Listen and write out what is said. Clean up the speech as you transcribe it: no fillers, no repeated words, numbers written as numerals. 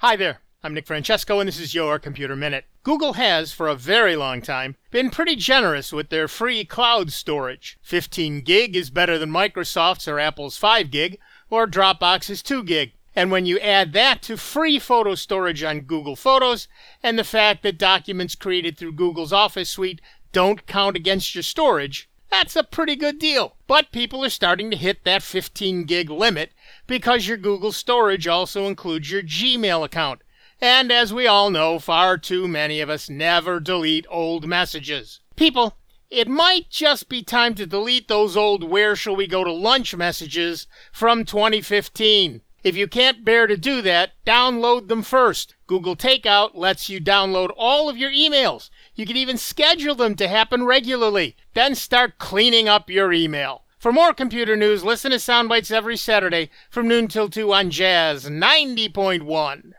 Hi there, I'm Nick Francesco and this is your Computer Minute. Google has, for a very long time, been pretty generous with their free cloud storage. 15 gig is better than Microsoft's or Apple's 5 gig, or Dropbox's 2 gig. And when you add that to free photo storage on Google Photos, and the fact that documents created through Google's Office suite don't count against your storage, that's a pretty good deal. But people are starting to hit that 15 gig limit because your Google storage also includes your Gmail account. And as we all know, far too many of us never delete old messages. People, it might just be time to delete those old "where shall we go to lunch" messages from 2015. If you can't bear to do that, download them first. Google Takeout lets you download all of your emails. You can even schedule them to happen regularly. Then start cleaning up your email. For more computer news, listen to Soundbites every Saturday from noon till 2 on Jazz 90.1.